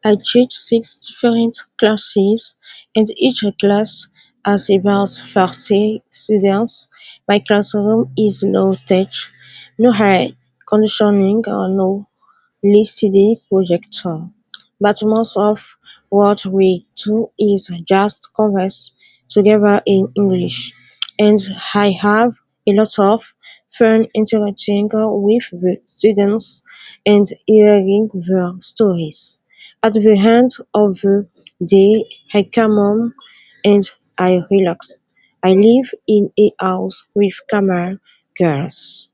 I teach six different classes, and each class has about 30 students. My classroom is low tech, no air conditioning or no LCD projector, but most of what we do is just converse together in English, and I have a lot of fun interacting with the students and hearing their stories. At the end of the day, I come home and I relax. I live in a house with camera girls.